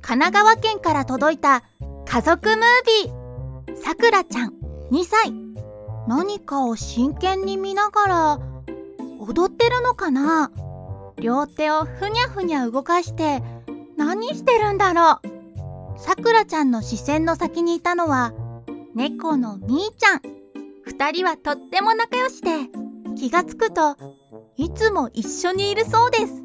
神奈川県から届いた家族ムービー。さくらちゃん2歳。何かを真剣に見ながら踊ってるのかな。両手をふにゃふにゃ動かして何してるんだろう。さくらちゃんの視線の先にいたのは猫のみーちゃん。2人はとっても仲良しで、気がつくといつも一緒にいるそうです。